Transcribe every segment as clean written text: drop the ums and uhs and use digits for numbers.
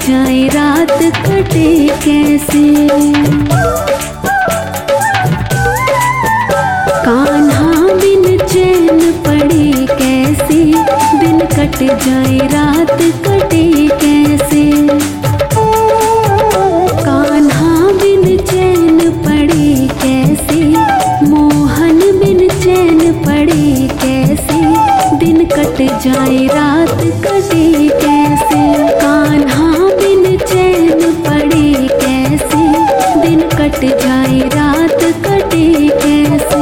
जाए रात कटे कैसे। कान्हा बिन चैन पड़े कैसे, दिन कट जाए रात कटे कैसे। कान्हा बिन चैन पड़े कैसे, मोहन बिन चैन पड़े कैसे, दिन कट जाए रात कटे कैसे। कान्हा बिन चैन पड़े कैसे, दिन कट जाए रात कटे कैसे।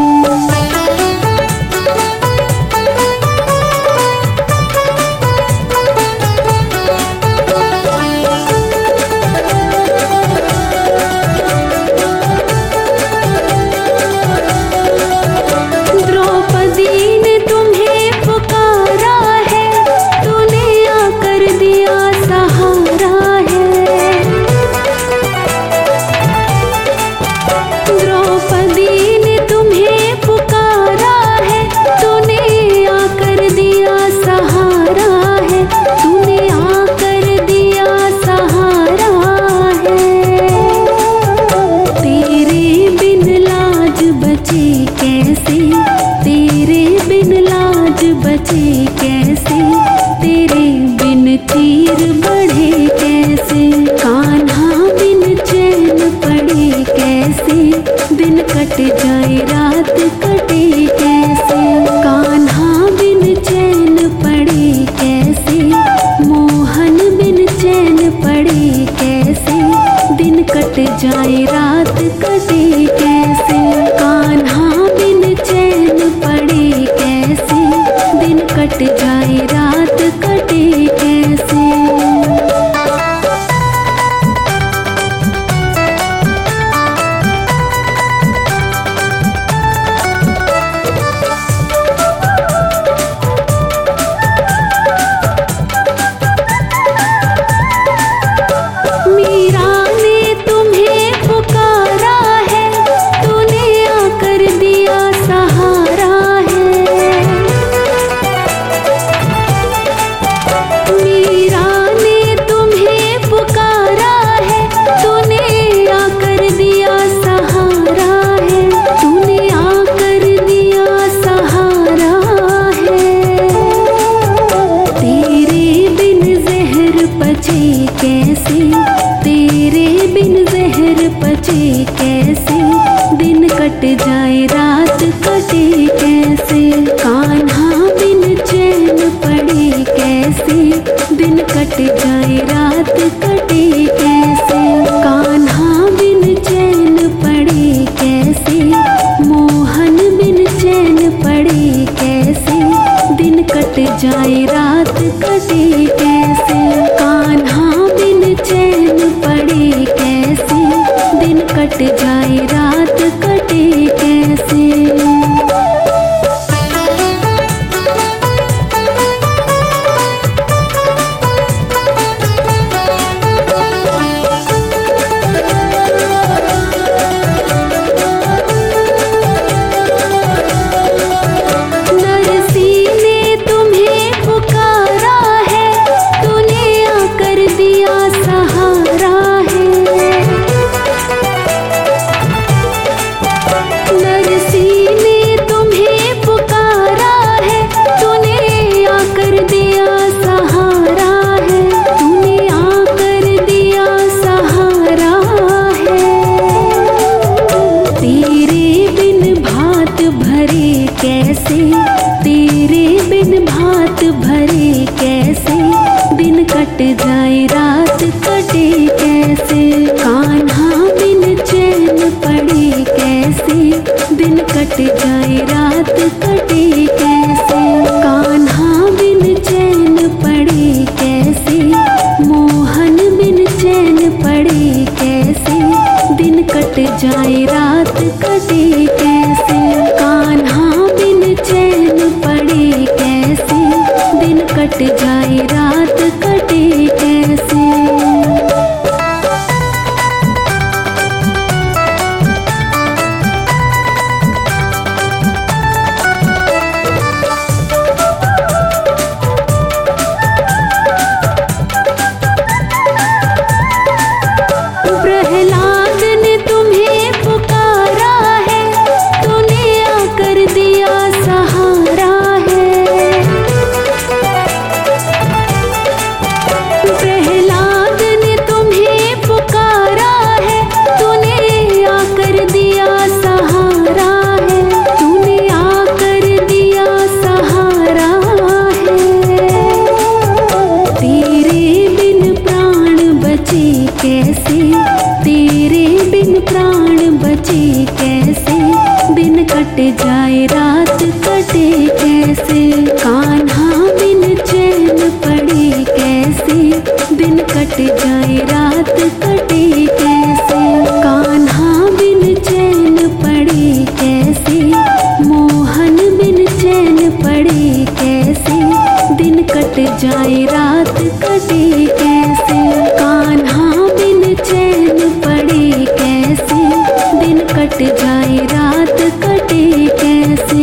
बचे कैसे, तेरे बिन तीर बढ़े कैसे। कान्हा बिन चैन पड़े कैसे, दिन कट जाए रात कटे कैसे। कान्हा बिन चैन पड़े कैसे, मोहन बिन चैन पड़े कैसे, दिन कट जाए रात कटे कैसे। कान्हा बिन चैन पड़े कैसे, दिन कट जाए रात कटे कैसे। मीरा ने तुम्हें पुकारा है, तूने आकर दिया सहारा है। मीरा ने तुम्हें पुकारा है, तूने आकर दिया सहारा है। तूने आकर दिया सहारा है। तेरे बिन जहर पचे कैसे, तेरे बिन जहर पचे कैसे, दिन कट जाए रात कटे कैसे। कान्हा बिन चैन पड़े कैसे, दिन कट जाए रात कटे कैसे। कान्हा बिन चैन पड़े कैसे, मोहन बिन चैन पड़े कैसे, दिन कट जाए रात कटे कैसे। कान्हा बिन चैन पड़े कैसे, दिन कट जाए रात कटे कैसे। नरसी ने तुम्हें पुकारा है, तूने आकर दिया सहारा है। नरसी ने तुम्हें पुकारा है, तूने आकर दिया सहारा है। तूने आकर दिया सहारा है। तेरे बिन भात भरे कैसे, तेरे बिन भात भरे कैसे, दिन कट जाए रात कटे कैसे। कान्हा बिन चैन पड़े कैसे, दिन कट जाए रात कटे कैसे। कान्हा बिन चैन पड़े कैसे, मोहन बिन चैन पड़े कैसे, दिन कट जाए रात कटे कैसे। कान्हा बिन चैन पड़े कैसे, दिन कट जाए रात कटे कैसे। ऊंची कैसे, दिन कट जाए रात कटे कैसे। कान्हा बिन चैन पड़े कैसे, दिन कट जाए रात कटे कैसे। कान्हा बिन चैन पड़े कैसे, मोहन बिन चैन पड़े कैसे, दिन कट जाए रात कटे कैसे। कान्हा बिन चैन पड़े कैसे, दिन कट जाए रात कटे कैसे।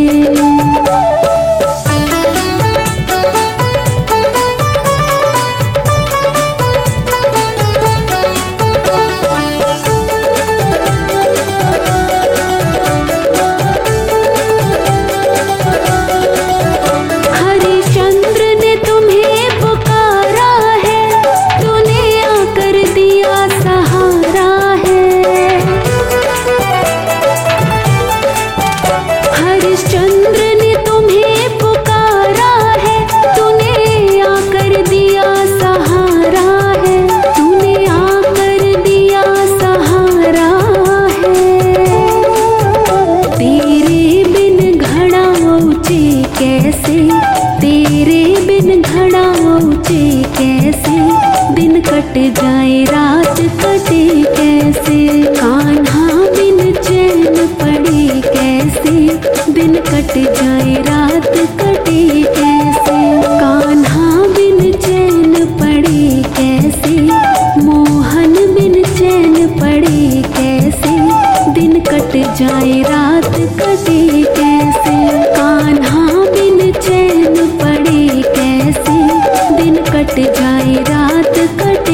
तेरे बिन घड़ा ऊंचे कैसे, दिन कट जाए रात कटे कैसे। कान्हा बिन चैन पड़े कैसे, दिन कट जाए रात कटे कैसे। कान्हा बिन चैन पड़े कैसे, मोहन बिन चैन पड़े कैसे, दिन कट जाए रात कटे कैसे। कान्हा बिन चैन पड़े कैसे, दिन कट जाए रात कटे